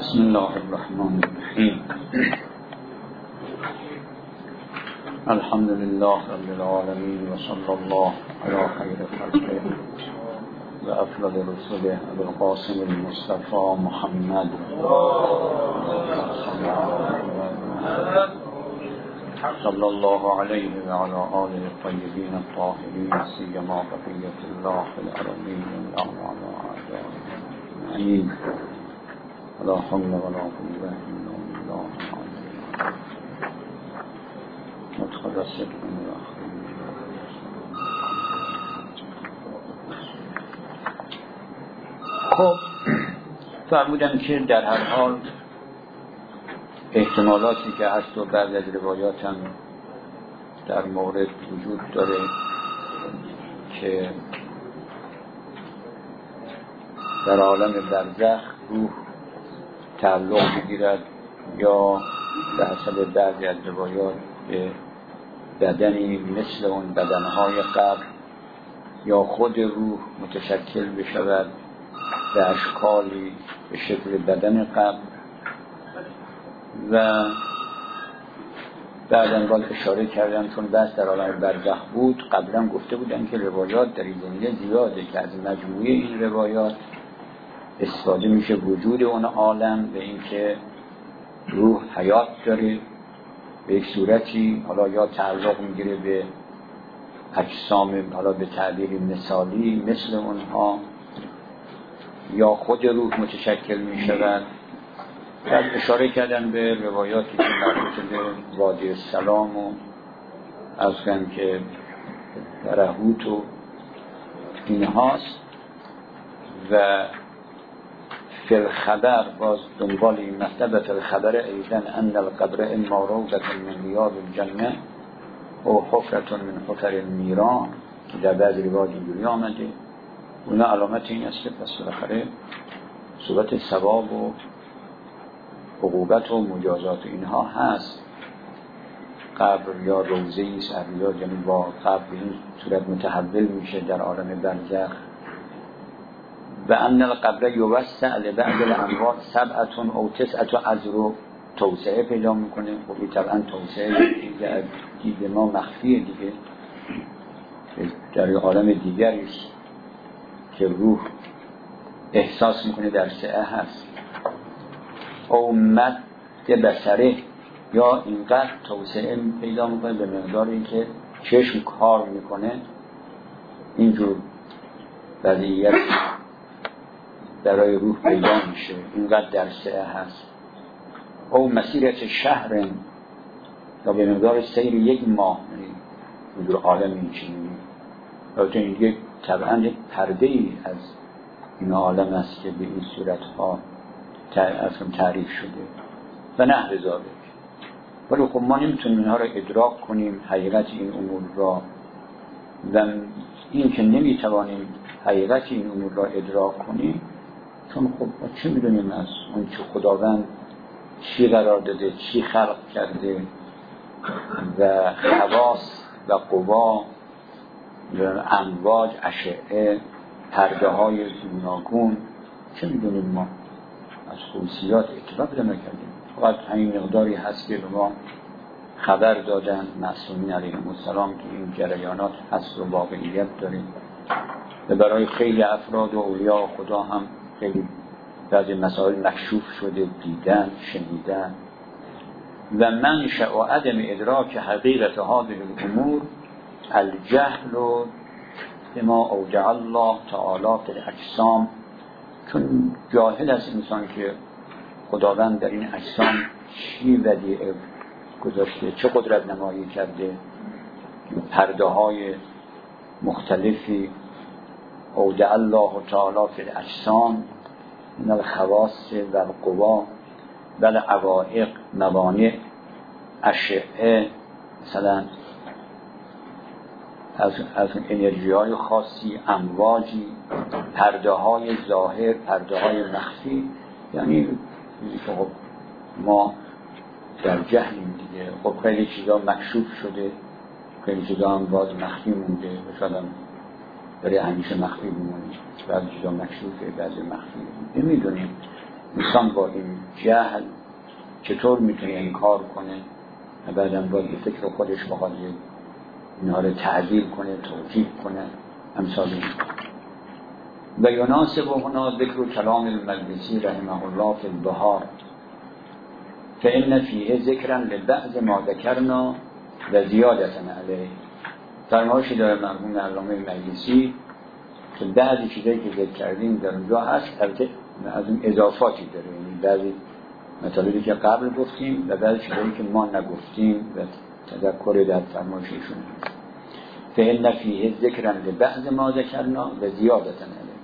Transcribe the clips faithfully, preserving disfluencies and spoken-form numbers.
بسم الله الرحمن الرحیم. الحمد لله رب العالمین و صلی الله علی خیر خلقه و افضل رسوله ابوالقاسم المصطفى محمد صلی الله علیه و علی آله الطیبین الطاهرین سیما بقیة الله فی الارضین و اجمعین. لا حول ولا قوة الا بالله متخلص من خب فرمودن که در هر حال احتمالاتی که هست و بعضی از روایات هم در مورد وجود داره که در عالم برزخ روح تعلق بگیرد یا به حسب بعضی از روایات به بدنی مثل اون بدنهای قبل یا خود روح متشکل بشود به اشکالی به شکل بدن قبل. و بعداً باز اشاره کردن چون بحث در عالم برزخ بود، قبلا گفته بودن که روایات در این زمینه زیاده که از مجموعه این روایات استفاده میشه وجود اون عالم به این که روح حیات داره به یک صورتی، حالا یا تعلق میگیره به اجسام حالا به تعبیر مثالی مثل اونها، یا خود روح متشکل میشود. بعد اشاره کردن به روایاتی که مربوط به وادی السلام و از کن که درهوت و اینهاست. و فی الخبر باز دنبال این مطلب فی الخبر ایضا ان القبر اما روضة من ریاض الجنه او حفرة من حفر النیران که در بعض روایات اینجوری آمده. اونا علامت این است که پس بالاخره صورت ثواب و عقوبت و مجازات اینها هست. قبر یا روضه‌ای است یا یعنی با قبر این صورت متحول میشه در عالم برزخ. و ان القبر یوسع لبعض الاموات سبعة او تسعة ازرو توسعه پیدا میکنه. خب طبعا توسعه دیگه از دید ما مخفیه دیگه، در عالم دیگری است که روح احساس میکنه در سعه هست. او مد بصره یا اینقدر توسعه پیدا میکنه به مقداری که چشم کار میکنه. اینجور وضعیت برای روح پیدا میشه، اینقدر در سعه هست. او مسیرت شهر یا به مقدار سیر یک ماه اینجور عالم این چنینی. البته این یک طبعا یک پرده ای از این عالم است که به این صورت ها تعریف شده و نحو ذالک. ولی خب ما نمیتونیم اینها را ادراک کنیم حقیقت این امور را، و این که نمیتوانیم حقیقت این امور را ادراک کنیم چون خب ما چه میدونیم از اون که خداوند چی قرار داده، چی خلق کرده و خواص و قوا و امواج اشعه پرده های گوناگون چه میدونیم ما از خصوصیات اطلاع پیدا نکردیم. فقط همین مقداری هست که به ما خبر دادن معصومین علیهم السلام که این جریانات هست و واقعیت داره و برای خیلی افراد و اولیاء خدا هم خیلی بعضی مسائل مکشوف شده، دیدن، شنیدن. و منشأ و عدم ادراک حقیقت هذه الامور الجهل و بما اوجع الله تعالی فی الاجسام. چون جاهل است انسان که خداوند در این اجسام چی ودیعه گذاشته، چه قدرت نمایی کرده، پرده های مختلفی اودع الله تعالی فی الاجسام من الخواص و القوا و العوائق موانع اشعه، مثلا از, از انرژی های خاصی، امواجی، پرده های ظاهر، پرده های مخفی. یعنی خب ما در جهلیم دیگه. خب خیلی چیزا مکشوف شده، خیلی چیزا هم باز مخفی مونده و شاید هم برای همیشه مخفی بمونه. بعضی چیزا مکشوفه، بعضی مخفی نمیدونیم. انسان با این جهل چطور میتونه انکار کنه و بعداً باید به فکر خودش بخواد اینها رو تعدیل کنه، توجیه کنه، امثال این. و یناسب هنا ذکر کلام المقدسی رحمه الله فی البهار فإن فیه ذکرا لبعض ما ذکرنا و زیادتا علیه. فرمایشی داره مرحوم علامه مقدسی که بعضی چیزایی که ذکر کردیم در اونجا هست، البته از اون اضافاتی داره، یعنی بعضی مطالبی که قبل گفتیم و بعضی چیزایی که ما نگفتیم و تذکر در فرمایششون. فإن فیه ذکرا لبعض ما ذکرنا و زیادتا علیه.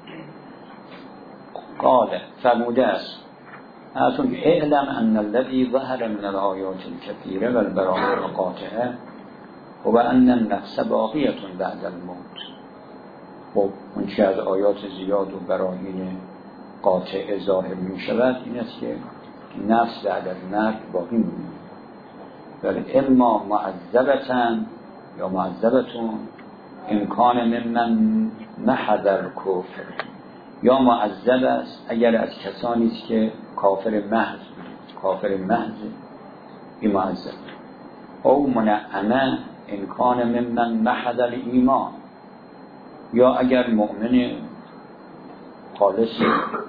قال فرموده است اعلم اعلم ان الذي ظهر من الآیات الكثيرة والبراهین القاطعة و ان النفس باقیة بعد الموت. خب اون چه از آیات زیاد و براهین قاطع ظاهر می شود این است که نفس بعد از مرگ باقی می ماند. ولی اما معذبتن یا معذبتون امکان ممن محضر کفر، یا معذب است اگر از کسانی است که کافر محض کافر محض این معذب، او منعمه امکان ممن محضر ایمان، یا اگر مؤمن خالص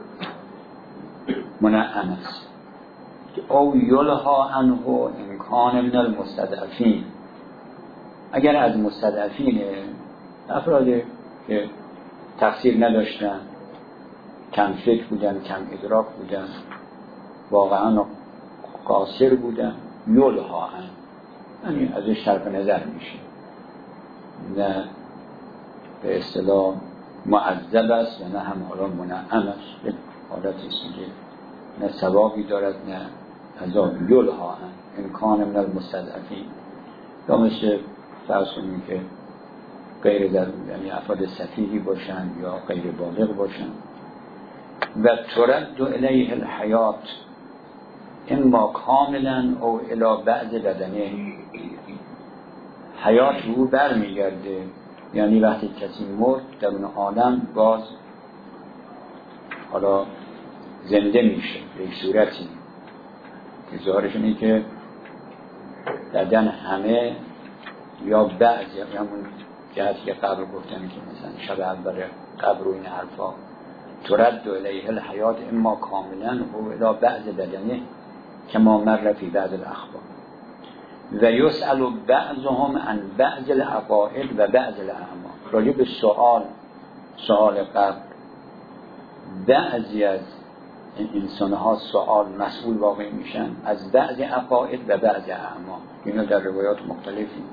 منعم است، او یلها عنه امکان من المستضعفین، اگر از مستضعفین افرادی که تقصیر نداشتن، کم فکر بودن، کم ادراک بودن، واقعا قاصر بودن، یلها عنه یعنی ازش طرف نظر میشه، نه به اصطلاح معذب است و نه هم حالا منعم است، به حالتی است که نه ثوابی دارد نه عذاب. یلها عنه امکان من المستضعفین، یا مثل فرض کنیم که غیر در یعنی افراد سفیهی باشن یا غیر بالغ باشن. و ترد الیه الحیات اما کاملا او الی بعض بدنه، حیات رو بر میگرده، یعنی وقتی کسی مرد در اون عالم باز حالا زنده میشه به یک صورتی که ظاهرش اینه که بدن همه یا بعض یا همون جهتی که قبل گفتم که مثلا شب اول قبر و این حرفا ترد الیه الحیات اما کاملا او الی بعض بدنه کما مر فی بعض الاخبار و یسأل بعضهم عن بعض العقائد و بعض الاعمال. راجع به سوال سوال قبل بعضی از این انسان ها سوال مسئول واقع میشن از بعض عقائد و بعض اعمال. اینا در روایات مختلفی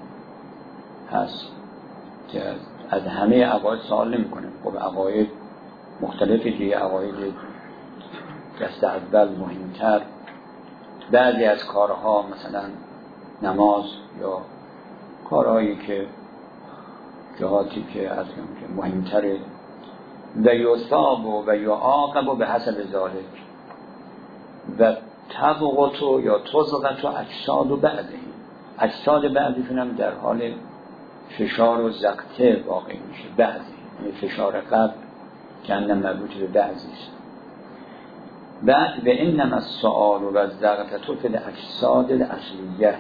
هست که از همه عقاید سوال نمی کنه. خب عقاید مختلفی دیگه، عقاید دست اول مهمتر، بعضی از کارها مثلا نماز یا کارهایی که جهاتی که از که مهمتره و یثاب و یعاقب به حسب ذالک و تبغت یا تزغت و اجساد و بعضی اجساد بعضیشون هم در حال فشار و زقته واقع میشه. بعضی یعنی فشار قلب که انم مربوط به بعضی است. بعد به انما السؤال و زقته فی الاجساد الاصلیه،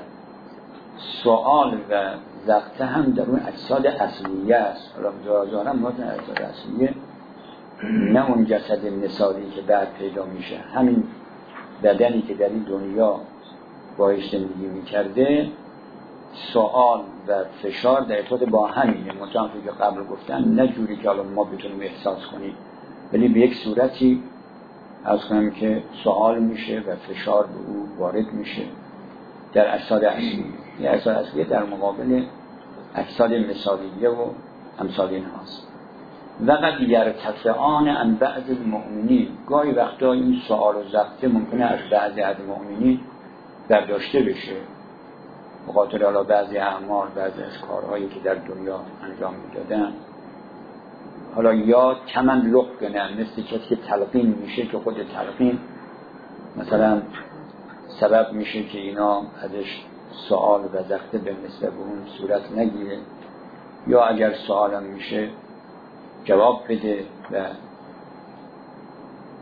سؤال و زقته هم در اون اجساد اصلیه است. حالا ظاهرا مراد اجساد اصلیه نه اون جسد مثالی که بعد پیدا میشه، همین بدنی که در این دنیا باش زندگی میکرده سؤال و فشار در ارتباط با همینه، مطابقی که قبل گفتن نه جوری که الان ما بتونیم احساس کنیم، ولی به یک صورتی از کنم که سؤال میشه و فشار به او وارد میشه در اجساد اصلیه. یه اجساد اصلیه در مقابل اجساد مثالیه و امثال این هاست. و قد یرتفعان عن بعض المؤمنین، گاهی وقتا این سؤال و زقته ممکنه از بعضی از مؤمنین برداشته بشه بخاطر حالا بعضی اعمال، بعضی از کارهایی که در دنیا انجام میدادن، حالا یا کمن لق کنن، مثل کسی که تلقین میشه که خود تلقین مثلا سبب میشه که اینا ازش سوال و زقته به مثل به اون صورت نگیره، یا اگر سوالم میشه جواب بده و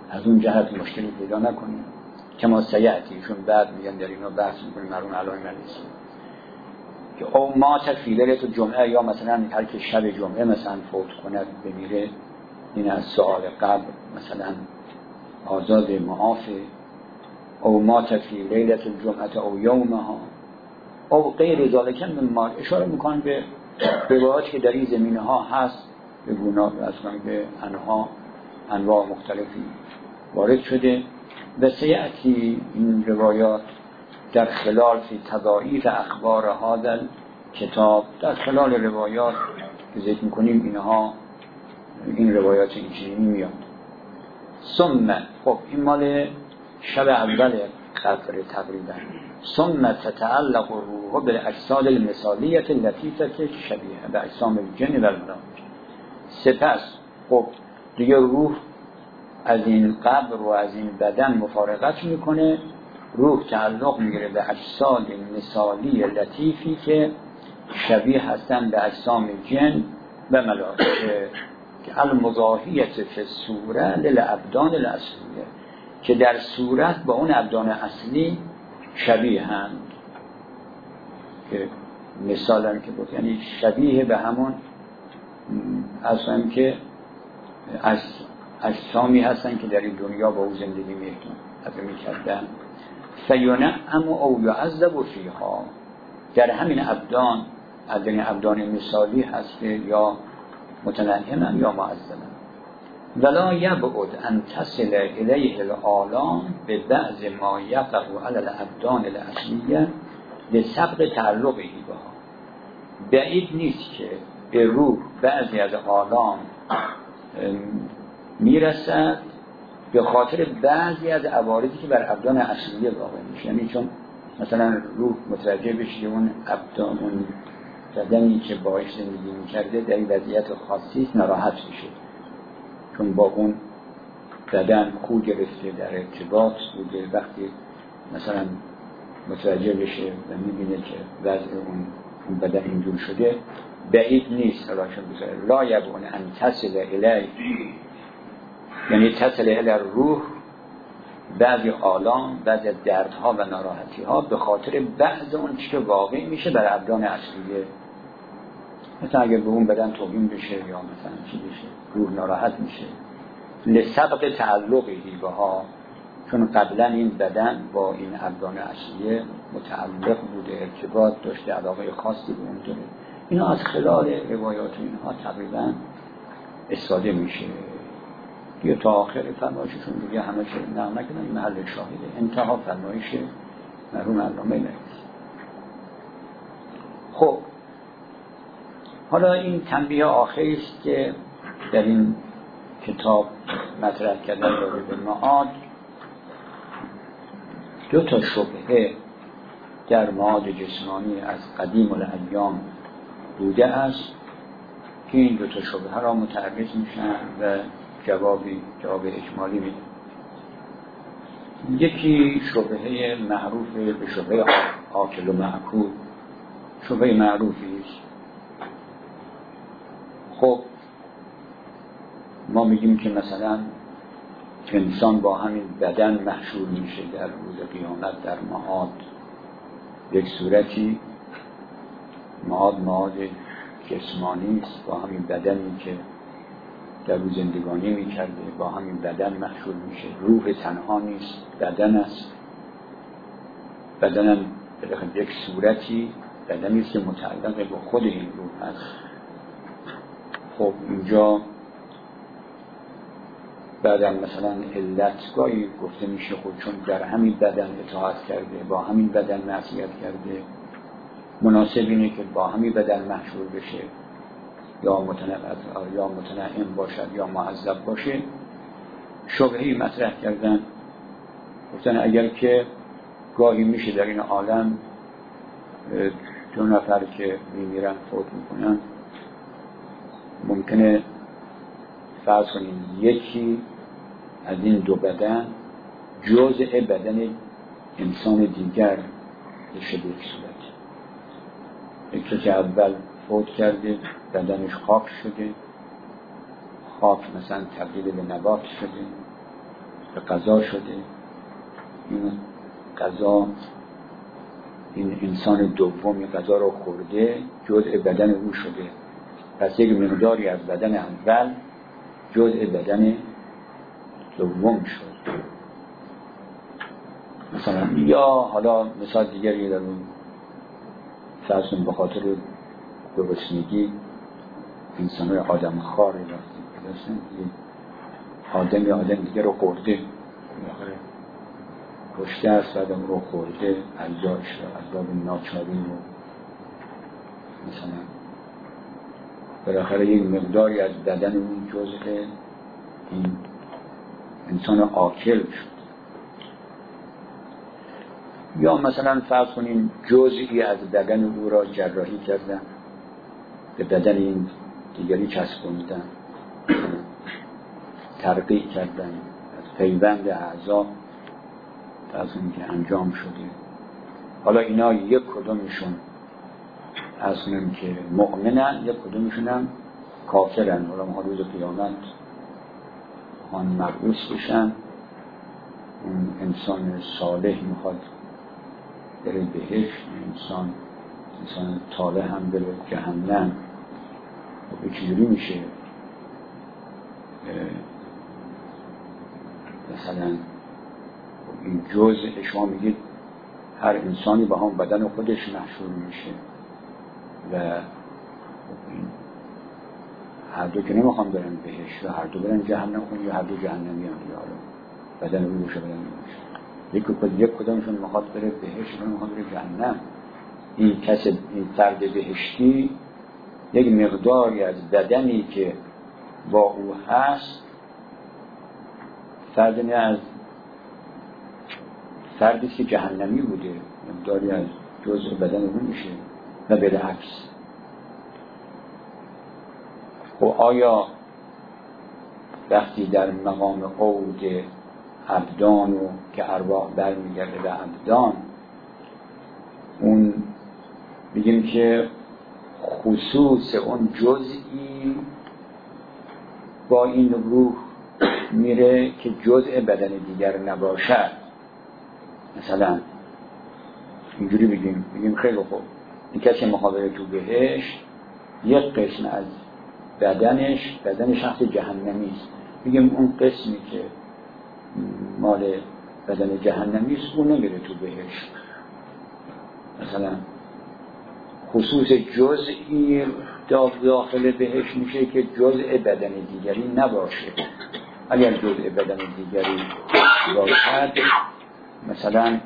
از اون جهت مشکلی پیدا نکنیم که ما سیعتی، چون بعد میگن در اینا بحث میکنیم مرون علای ملیسی که او مات فی لیلة الجمعه، یا مثلا هر که شب جمعه مثلا فوت کند بمیره، این از سؤال قبل مثلا آزاد معافه. او مات فی لیلة الجمعه او یومها او غیر ذالک مما، اشاره میکنن به روایاتی که در این زمینه ها هست، به گناه اصلا به انها انواع مختلفی وارد شده. و سیأتی این روایات در خلال فی تضاعیف اخبار هذا کتاب، در خلال روایات که ذکر میکنیم اینها، این روایات این چیزی میاد. ثم، خب این مال شب اول قدر تقریبا. ثم تتعلق الروح بالاجساد المثالیه اللطیفه شبیه به اجسام الجن و الملائکه. سپس خب دیگه روح از این قبر و از این بدن مفارقت میکنه، روح تعلق میگیره به اجساد مثالی لطیفی که شبیه هستن به اجسام جن و ملائکه که المضاهیه فی الصوره للابدان الاصلیه، که در صورت با اون ابدان اصلی شبیه هم، که مثال هم که بود یعنی شبیه به همون اصلا که از اجسامی هستن که در این دنیا با او زندگی میکردن. فینعم او یعذب فیها، در همین ابدان، در این ابدان مثالی هست یا متنعما یا معذبا. ولا یبعد ان تصل الیه الآلام به بعض ما یقع علی الابدان الاصلیه لسبق تعلقه بها. بعید نیست که به روح بعضی از آلام میرسد به خاطر بعضی از عوارضی که بر ابدان اصلیه واقع میشه. یعنی چون مثلا روح متوجه بشه اون ابدان، اون بدنی که باهاش زندگی میکرده در این وضعیت خاصی ناراحت میشه، چون با اون بدن خو گرفته، در ارتباط بوده. وقتی مثلا متوجه بشه و میبینه که وضع اون اون بدن اینجور شده، بعید نیست راشون بذاره. لا یبون ان تصل الی، یعنی تصل الی روح بعضی آلام، بعضی دردها و ناراحتیها به خاطر بعض اون چیز که واقع میشه بر ابدان اصلیه. مثلا اگر به اون بدن توهین بشه یا مثلا چی بشه، روح ناراحت میشه لسبق تعلقی بها، چون قبلا این بدن با این ابدان اصلیه متعلق بوده، ارتباط داشته، علاقه خاصی به اون داره. اینا از خلال روایات اینها تقریبا استفاده میشه. دیگه تا آخر فرمایششون دیگه همه چه نقل نکردن، این محل شاهده انتها فرمایش مرحوم علامه نووی. خب حالا این تنبیه آخری است که در این کتاب مطرح کردن راجع به معاد. دو تا شبهه در معاد جسمانی از قدیم الایام بوده است که این دو تا شبهه را متعرض میشن و جوابی جواب اجمالی میدن. یکی شبهه معروف به شبهه آکل و معکول، شبهه معروفی است. خب ما میگیم که مثلا انسان با همین بدن محشور میشه در روز قیامت در معاد، یک صورتی معاد معاد جسمانی است، با همین بدنی که در روز زندگانی میکرده با همین بدن محشور میشه. روح تنها نیست، بدن است. بدن هم یک صورتی بدنی است که متعلق با خود این روح هست. خب اینجا بعدم مثلا علتگاهی گفته میشه خود چون در همین بدن اطاعت کرده، با همین بدن معصیت کرده، مناسب اینه که با همین بدن محشور بشه، یا متنعم یا متنعم باشد یا معذب باشه. شبهه‌ای مطرح کردن، گفتن اگر که گاهی میشه در این عالم دو نفر که میمیرن فوت میکنن، ممکنه فرض کنیم یکی از این دو بدن جزء بدن انسان دیگر بشه به یک صورت. یکی که اول فوت کرده بدنش خاک شده، خاک مثلا تبدیل به نبات شده، به غذا شده. این غذا، این انسان دوم غذا رو خورده، جزء بدن او شده. پس یک مقداری از بدن اول جزء بدن دوم شد. مثلا یا حالا مثال دیگری در اون فرض به خاطر گرسنگی انسان‌های آدم خار رفتن، آدم یا آدم دیگه رو خورده، کشته است، آدم رو خورده، اجزایش رو، اسباب ناچاری رو مثلا بالاخره یک مقداری از بدن اون جزء این انسان آکل شد. یا مثلا فرض کنیم جزئی از بدن او را جراحی کردن، به بدن این دیگری چسبوندن، ترقیع کردن، از پیوند اعضا از اون که انجام شده. حالا اینا یک کدومشون از اونم که مؤمنن، یک کدومشون هم کافرن. حالا ما روز قیامت آن مبعوث بشن، اون انسان صالح میخواد بره بهشت، انسان انسان طالح هم بره جهنم. و چجوری میشه مثلا این جزء شما میگید هر انسانی با هم بدن خودش محشور میشه و این هر دو که نمیخوام برن بهش و هر دو برن جهنم کنی یا هر دو جهنمی هم یا بدن روی باشه بدن روی باشه. یک یک کدامشون میخواد بره بهش و میخواد بره جهنم. این کس این فرد بهشتی یک مقداری از بدنی که با او هست فرد نه از فردی که جهنمی بوده، مقداری از جزء بدن او میشه و بالعکس. خب آیا وقتی در مقام عود ابدان و که ارواح برمیگرده به ابدان، اون بگیم که خصوص اون جزئی با این روح میره که جزء بدن دیگر نباشد. مثلا اینجوری بگیم بگیم خیلی خوب این کسی مخابره تو بهشت یک قسم از بدنش بدن شخص جهنمی است، بگیم اون قسمی که مال بدن جهنمی است اون نمیره تو بهشت. مثلا خصوص جزئی داخل بهشت میشه که جزء بدن دیگری نباشه. اگر جزء بدن دیگری باشد مثلا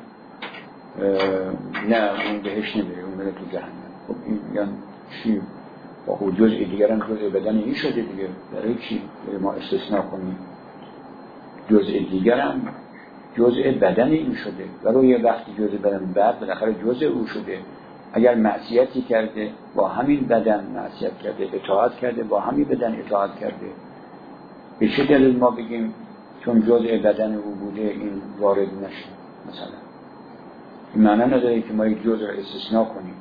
نه اون بهشت نمیره، اون میره تو جهنم. خب این یعنی چی؟ با خود جزء دیگر هم جزء بدن این شده دیگه، برای چی ما استثناء کنیم؟ جزء دیگر هم جزء بدن این شده و روی وقتی جزء بدن بعد بالاخره جزء او شده. اگر معصیتی کرده با همین بدن معصیت کرده، اطاعت کرده با همین بدن اطاعت کرده، به چه دلیل ما بگیم چون جزء بدن او بوده این وارد نشه؟ مثلا این معنی نداره که ما یک جزء را استثناء کنیم.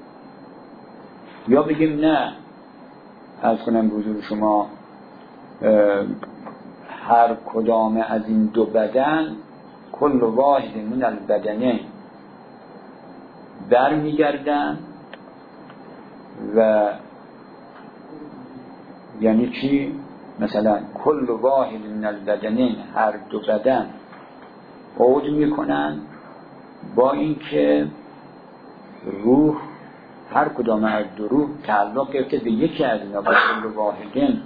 یا بگیم نه، عرض کنم حضور شما هر کدام از این دو بدن کل واحد من البدنین بر میگردن و یعنی چی؟ مثلا کل واحد من البدنین هر دو بدن عود میکنن با اینکه روح هر کدام از دو روح تعلق گرفته به یکی از اینا با کل واحدین.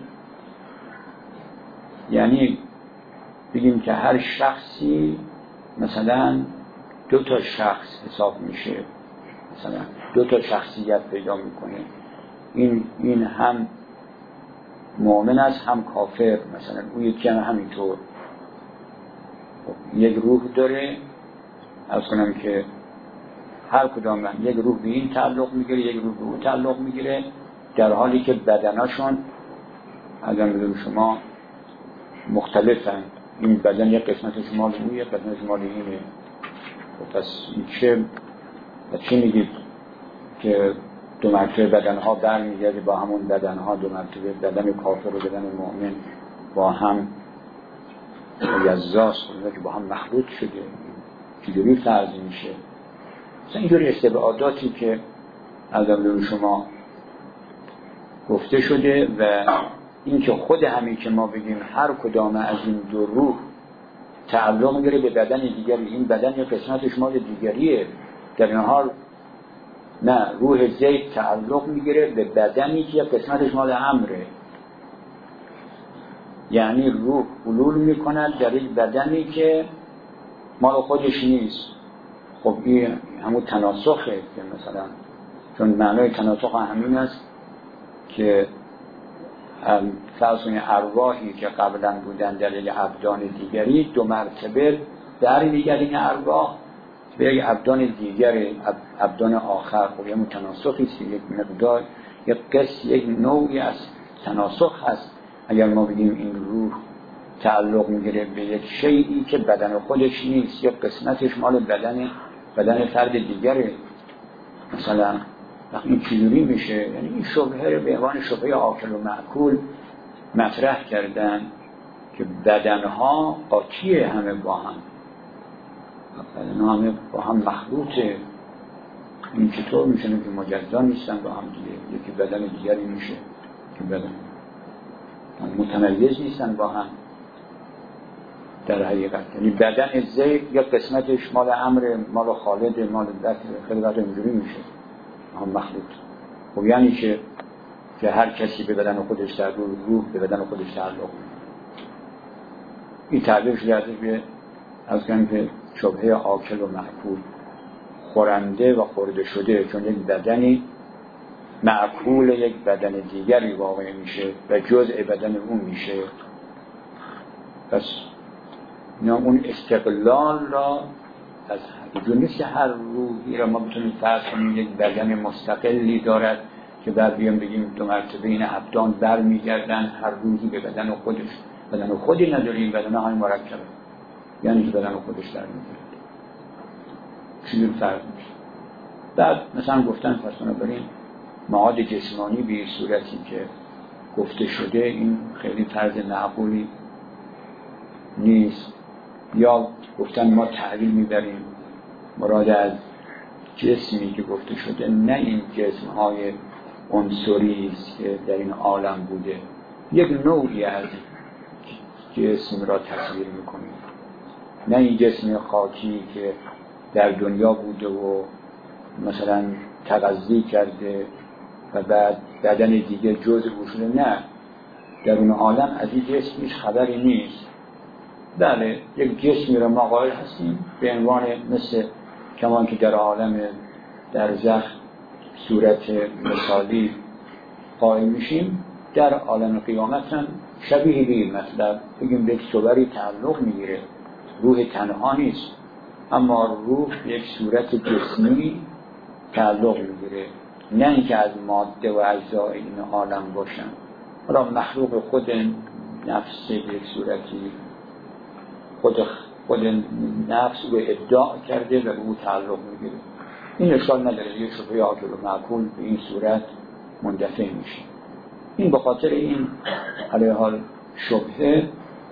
یعنی بگیم که هر شخصی مثلا دو تا شخص حساب میشه، مثلا دو تا شخصیت پیدا میکنه. این این هم مؤمن است هم کافر، مثلا اون یکی هم همینطور. یک روح داره، از کنم که هر کدام من یک روح به این تعلق میگیره یک روح به اون تعلق میگیره، در حالی که بدناشون از امروز شما مختلفن. این بدن یک قسمتش مال اون یک قسمتش مال اینه. پس این چه چه میگید که دو مرتبه بدنها برمیگرده با همون بدنها، دو مرتبه بدن کافر و بدن مؤمن با هم مجزاست، خدا که با هم مخلوط شده، چجوری فرض میشه؟ مثلا اینجوری استبعاداتی که از قبل شما گفته شده و این که خود همین که ما بگیم هر کدام از این دو روح تعلق میگیره به بدن دیگری، این بدن یا قسمتش مال دیگریه، در این حال نه، روح زید تعلق میگیره به بدنی که قسمتش مال امره، یعنی روح حلول میکند در یک بدنی که مال خودش نیست. خب این همون تناسخه که مثلا، چون معنای تناسخ همین است که فرض کنید ارواحی که قبلا بودن در یک ابدان دیگری دو مرتبه در دیگر این ارواح به یک ابدان دیگر، ابدان آخر، خب یه تناسخی است، یک مقدار، یک قسم، یک نوعی از تناسخ هست. اگر ما بگیم این روح تعلق میگیره به یک شیئی که بدن خودش نیست، یک قسمتش مال بدن بدن فرد دیگره، مثلا وقتی این چجوری میشه؟ یعنی این شبهه به عنوان شبهه عاقل و معقول مطرح کردن که بدنها قاطیه، همه با هم بدنها همه با هم مخلوطه. این چطور میشه که مجزا نیستن با هم دیگه؟ یکی بدن دیگری میشه که بدن متمایز نیستن با هم در حقیقت. یعنی بدن زید یا قسمتش مال امر، مال خالد، مال بکر، خیلی وقت اینجوری میشه هم مخلوط. خب یعنی که که هر کسی به بدن خودش در روح, روح به بدن خودش تعلق. این تعبیر شده به از کنیم که شبهه عاقل و معقول، خورنده و خورده شده، چون یک بدنی معقول یک بدن دیگری واقع میشه و جزء بدن اون میشه. پس اینا اون استقلال را از وجود نیست که هر روحی را ما بتونیم فرض کنیم یک بدن مستقلی دارد که بر بیان بگیم دو مرتبه این ابدان بر میگردن، هر روحی به بدن خودش، بدن خودی نداریم، بدن های مرکبه، یعنی که بدن خودش در میگرد. چیزی فرض میشه. بعد مثلا گفتن پس بنابراین معاد جسمانی به این صورتی که گفته شده این خیلی فرض معقولی نیست. یا گفتن ما تعلیل میبریم مراد از جسمی که گفته شده نه این جسم‌های عنصری است که در این عالم بوده، یک نوعی از جسم را تصویر میکنیم، نه این جسم خاکی که در دنیا بوده و مثلا تغذیه کرده و بعد بدن دیگه جزء شده، نه، در اون عالم از این جسم هیچ خبری نیست. بله یک جسمی را ما قائل هستیم به عنوان مثل کمان که در عالم در زخ صورت مثالی قائل میشیم، در عالم قیامت هم شبیه به مطلب بگیم به یک صوری تعلق میگیره. روح تنها نیست، اما روح یک صورت جسمی تعلق میگیره، نه اینکه از ماده و اجزای این عالم باشن. حالا مخلوق خود نفس یک صورتی خود خود نفس رو ادعا کرده و به او تعلق میگیره. این اشکال نداره، یک شبهه عاقل و معقول به این صورت مندفع میشه. این به خاطر این علیه حال شبهه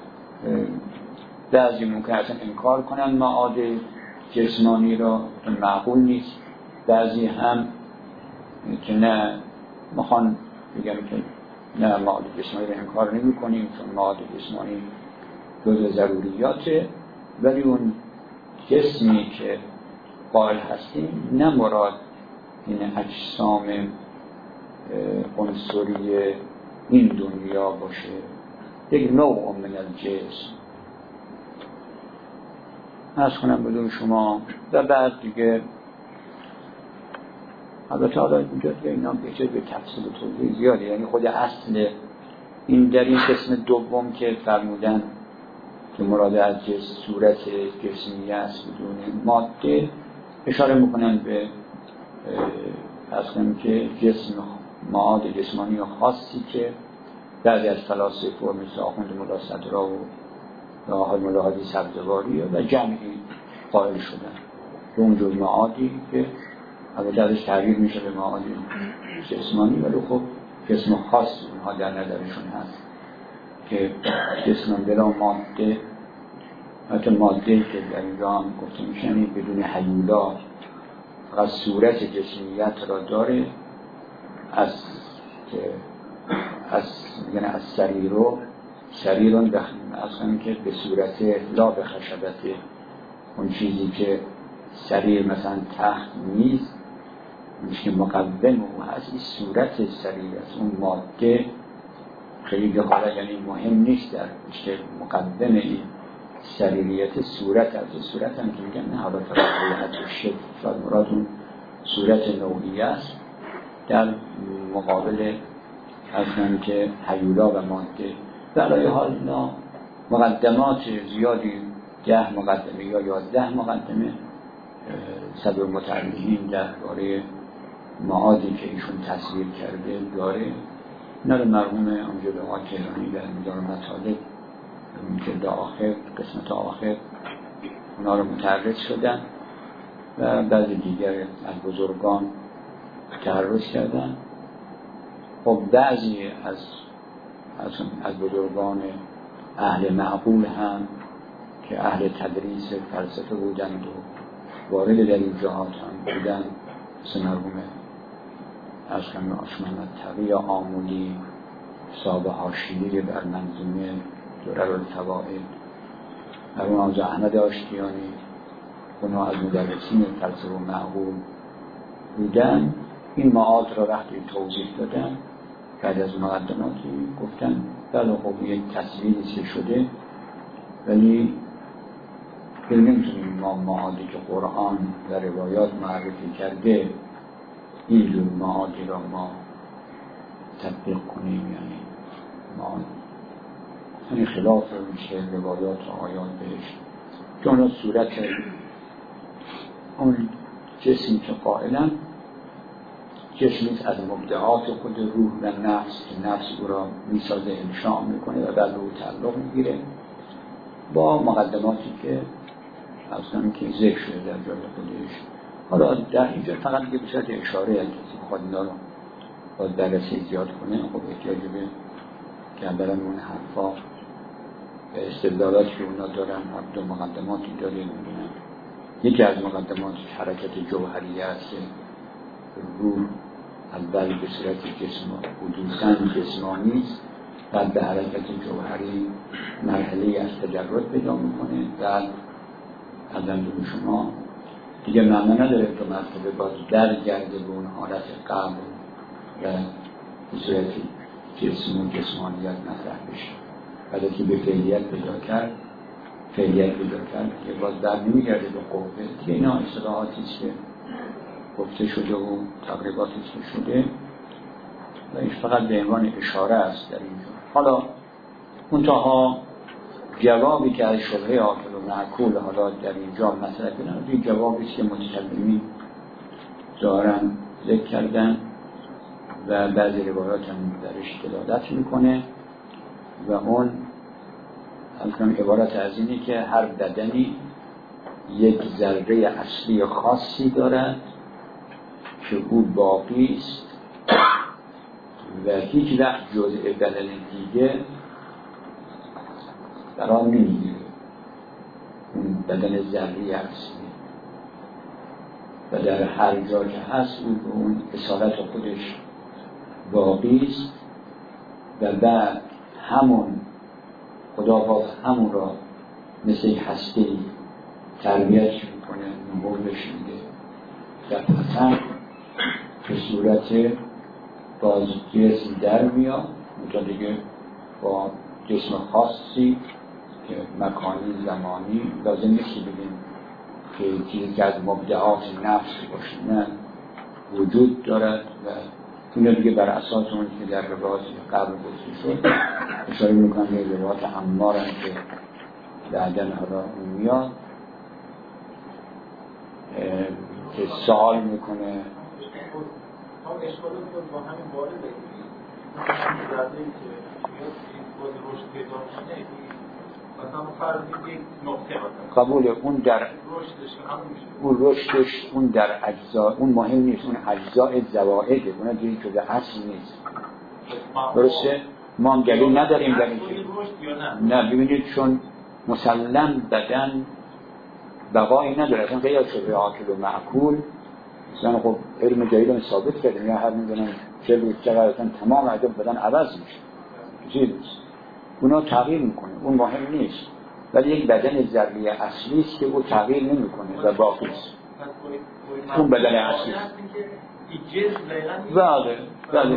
بعضی ممکن اصلا انکار کنن معاد جسمانی را، معقول نیست. بعضی هم که نه میخوان بگن که نه معاد جسمانی را انکار نمی کنیم چون معاد جسمانی جزء ضروریاته، ولی اون جسمی که قائل هستیم نه مراد این اجسام عنصری این دنیا باشه، یک نوع من الجسم. عرض کنم بدون شما و بعد دیگه البته حالا اینجا دیگه اینا بیشتر به تفصیل و توضیح زیاده، یعنی خود اصل این در این قسم دوم که فرمودن که مراد از جسم صورت جسمی است بدون ماده، اشاره میکنن به اصلا که جسم معاد جسمانی خاصی که بعضی از فلاسفه مثل آخوند ملا صدرا و راحل ملاحظی سبزواری و جمعی قائل شدن که اون جز معادی که البته ازش تعبیر میشه به معاد جسمانی، ولی خب جسم خاص اونها در نظرشون هست که جسم بلا ماده حتی ماده که در اینجا هم گفته میشه یعنی بدون هیولا فقط صورت جسمیت را داره، از که از یعنی از سریرو سریرون بخنیم اصلا که به صورت لا به خشبته، اون چیزی که سریر مثلا تخت نیست میشه مقوم او هست، این صورت سریر است. اون ماده خیلی حالا یعنی مهم نیست در میشه مقوم این سریریت صورت از صورت هم که میگن نه حالا تراقیت شد شاید مراد اون صورت نوعی است در مقابل اصلا که هیولا و ماده. برای حال اینا مقدمات زیادی ده مقدمه یا یازده مقدمه صدر متعلقین درباره معادی که ایشون تصویر کرده داره. اینا رو مرحوم امجد آقا کیهانی در میدان مطالب جلد آخر قسمت آخر اونا رو متعرض شدن و بعضی دیگر از بزرگان تحرز کردن. خب بعضی از از, از بزرگان اهل معقول هم که اهل تدریس فلسفه بودند و وارد در این جهات هم بودند، مثل مرحوم از کنم آشمن تقی آمولی صاحب حاشیه بر منظومه درر الفوائد، مرحوم آموز احمد آشتیانی، اونا از مدرسین فلسفه و معقول بودن. این معاد را وقتی توضیح دادن بعد از مقدماتی گفتن بله خب یک تصویری که شده، ولی نمیتونیم ما معادی که قرآن و روایات معرفی کرده اینجور معادی را ما تطبیق کنیم، یعنی ما یعنی خلاف میشه روایات و آیات بهش، چون صورت اون جسمی که قائلا جسمی از مبدعات خود روح و نفس که نفس او را میسازه انشاء میکنه و بعد او تعلق میگیره با مقدماتی که اصلا که ذکر شده در جای خودش. حالا در اینجا فقط یه بسیار اشاره هست کسی بخواد اینا رو با درسه زیاد کنه خب احتیاج به کردن اون حرفا و استدلالاتی که اونا دارن دو مقدماتی داره میبینن. یکی از مقدمات حرکت جوهریه است که روح اول به صورت جسم حدوثاً جسمانی است، بعد به حرکت جوهری مرحله از تجرد پیدا میکنه، بعد از اندون شما دیگه معنی نداره که مرتبه باز درگرده به اون حالت قبل و به صورت جسم و جسمانیت مطرح بشه. بعد که به فعلیت پیدا کرد فعلیت پیدا کرد که باز در نمیگرده به قوه دیگه. اینا اصطلاحاتی است که گفته شده و تقریباتی که شده و این فقط به عنوان اشاره است در اینجا. حالا منتها جوابی که از شبهه عاقل و معقول حالا در اینجا مطرح کردن این جوابی است که متکلمین ظاهراً ذکر کردن و بعضی روایات هم درش دلالت میکنه و اون همچنان عبارت از اینه که هر بدنی یک ذره اصلی خاصی دارد که او باقی است و هیچ وقت جزء بدن دیگه قرار نمیگیره. اون بدن ذری اصلی و در هر جا که هست او به اون اصالت خودش باقی است و بعد همون خدا باز همون را مثل هستی تربیتش میکنه، نمورش میده در پتن به صورت باز جسم در میاد منطقه دیگه با جسم خاصی که مکانی زمانی لازم نیست بگیم که چیزی که از مبدعات نفس باشه، نه وجود دارد و اینو دیگه بر اساس اون که در روایات قبل گفته شد اشاره میکنم به روایات عمار هم که بعدن حالا اون میاد که سوال میکنه هم اشکالی که با همین باره بگیریم همین زردهی که این باز رشد پیدا میشه مثلا فرض یک نقطه مثلا قبول اون در رشدش همون میشه اون رشدش اون در اجزا اون مهم نیست، اون اجزای زوائده اون دیگه که در اصل نیست. درسته؟ ما هم گلی نداریم در این رشد یا نه؟ نه ببینید چون مسلم بدن بقایی نداره، اصلا غیر از شبه آکل و معکول. مثلا خب علم جدید هم ثابت کرده، یا هر میدونم چه روز چقدر تمام اعضا بدن عوض میشه، چیزی نیست، اونا تغییر میکنه، اون مهم نیست. ولی یک بدن ذری اصلی است که او تغییر نمیکنه و باقی است. اون بدن اصلی است. بله بله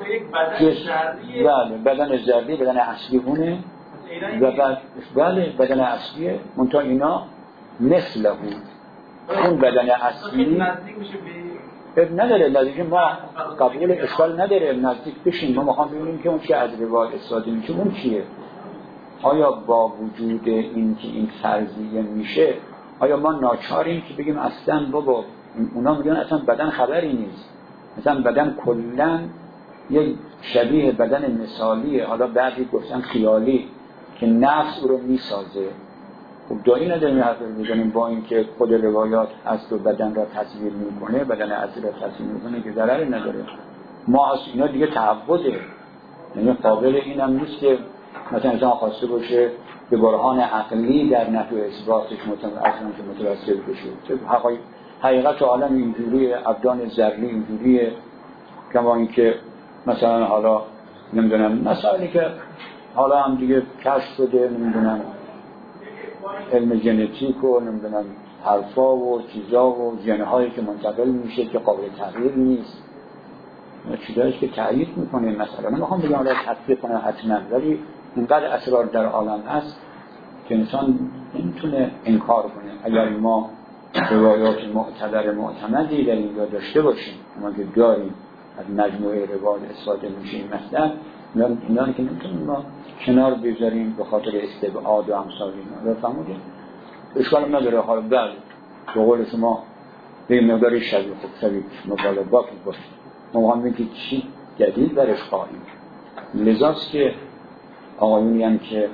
بله بدن ذری بدن اصلی اونه و بعد بله بدن اصلیه. منتها اینا مثل اون اون بدن اصلی نداره، نزدیک ما قبول اشکال نداره نزدیک بشین. ما میخوام ببینیم که اون چه از روایت استفاده میشه، اون چیه. آیا با وجود این که این فرضیه میشه، آیا ما ناچاریم که بگیم اصلا بابا اونا میگن اصلا بدن خبری نیست، مثلا بدن کلا یک شبیه بدن مثالیه، حالا بعضی گفتن خیالی که نفس او رو میسازه. خب دایی نداریم حرف رو بزنیم با اینکه خود روایات اصل و بدن را تصویر میکنه، بدن اصل را تصویر میکنه که ضرری نداره. ما از اینا دیگه تعبده، یعنی قابل این هم نیست که مثلا انسان خواسته باشه به برهان عقلی در نفی و اثباتش متوسل بشه. حقیقت عالم اینجوریه، ابدان ذری اینجوریه، کما اینکه مثلا حالا نمیدونم مسائلی که حالا هم دیگه کشف شده، نمیدونم علم ژنتیک و نمیدونم حرفا و چیزا و ژن‌هایی که منتقل میشه که قابل تغییر نیست، چیزایی که تأیید میکنه. مثلا نمیخوام بگم حالا تطبیق کنه حتما، ولی اینقدر اسرار در عالم هست که انسان نمیتونه انکار کنه. اگر ما روایات معتبر معتمدی در اینجا داشته باشیم، ما که داریم از مجموعه روایات استفاده میشه این مطلب، اینا که نمیتونیم ما کنار بذاریم به خاطر استبعاد و امثال اینا. بفهمونید اشکال نداره. حالا بله به قول شما به مقداری شبیه خب شبیه مبالغات باشه، ما میخوام بگیم که چی جدید برش خواهیم. لذاست که آقایونی هم که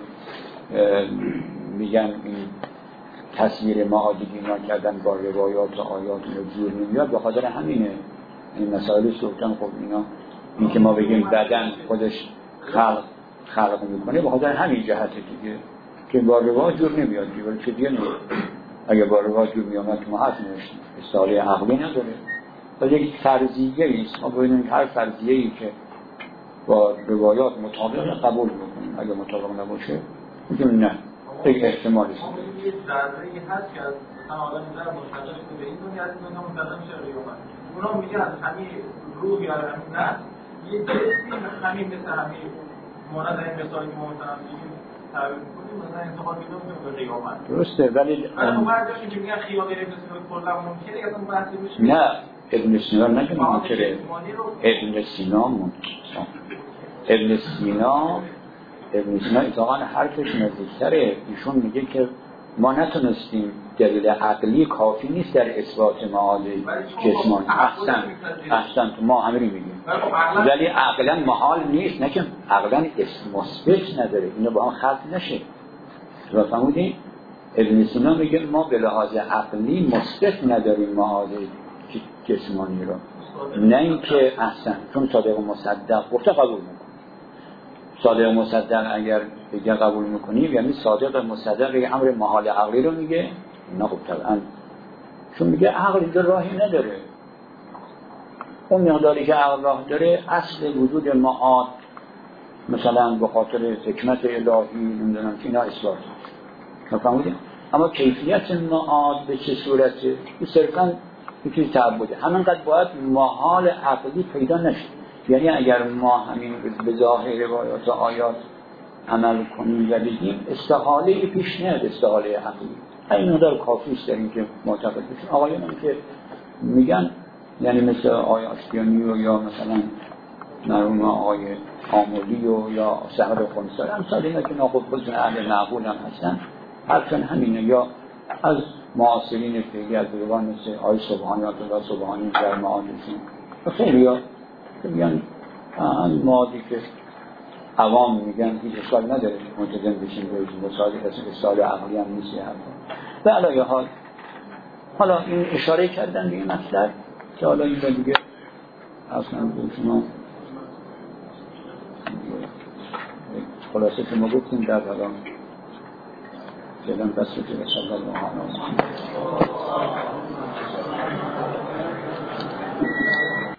میگن این تصویر معادی اینا کردن با روایات و آیات و جور نمیاد، به خاطر همینه. این مسائل سلطان خب اینا این که ما بگیم بدن خودش خلق خلق میکنه به خاطر همین جهته دیگه که با روایات جور نمیاد دیگه. ولی چه دیگه نمیاد، اگه با روایات جور میامد ما حرف نمیشتیم، استعاره عقلی نداره. ولی یک فرضیه ایست، ما ببینیم هر فرضیه ای که با روایات مطابق قبول میکنیم، اگه مطابق نباشه میگیم نه، یک احتمالی است. یه ذره‌ای هست که از مثلا آدم ذره منتقل شده به این دنیا، از این دنیا منتقل میشه به اومد. اونا میگن از همین روح یا همین نفس یه جسمی همین مثل همین مانند این مثالی که ما مثلا میگیم تعبیر می‌کنیم، مثلا انتقال میده به قیامت. درسته، ولی اون بعدش که میگن خیال غیر مثل کلا ممکنه که اون بحث بشه. نه ابن سینا نگه ممکنه. ابن سینا ممکنه. ابن سینا ابن سینا اتفاقا حرفش نزدیکتره. ایشون میگه که ما نتونستیم، دلیل عقلی کافی نیست در اثبات معاد جسمانی. احسن احسن ما همین میگیم، ولی عقلا محال نیست، نه که عقلا اسم مثبت نداره، اینو با هم خلط نشه. شما فهمیدین؟ ابن سینا میگه ما به لحاظ عقلی مثبت نداریم معاد جسمانی رو، نه اینکه احسن چون صادق و مصدق گفته قبول میکنه. صادق و مصدق اگر بگه قبول میکنیم یعنی صادق و مصدق یه امر محال عقلی رو میگه؟ نه خب طبعا، چون میگه عقل اینجا راهی نداره. اون مقداری که عقل راه داره اصل وجود معاد مثلا به خاطر حکمت الهی نمیدونم که اینا اثبات نفهمیدیم. اما کیفیت معاد به چه صورته این صرفا یکی تعبده، همینقدر باید محال عقلی پیدا نشه. یعنی اگر ما همین به ظاهر روایات و آیات عمل کنیم و بگیم استحاله پیش نیاد، استحاله عقلی این مقدار کافی است در اینکه معتقد بشیم. آقایان هم که میگن یعنی مثل آقای آشتیانی و یا مثلا مرحوم آقای آمولی و یا صاحب خنثی امثال اینا که ناخود بزن اهل معقول هم هستن، حرفن همینه. یا از معاصرین فعلی از دیوان مثل آقای سبحانی الله سبحانی در معادشون خیلی ها میگن هم معادی که عوام میگن هیچ اشکال نداره منتظم بشین روی مصادی کسی استعال عقلی هم نیست. به علایه حال حالا این اشاره کردن به این مطلب که حالا این دیگه اصلا به شما خلاصه که ما گفتیم در حالا فعلا بس که صلی الله علیه و محمد.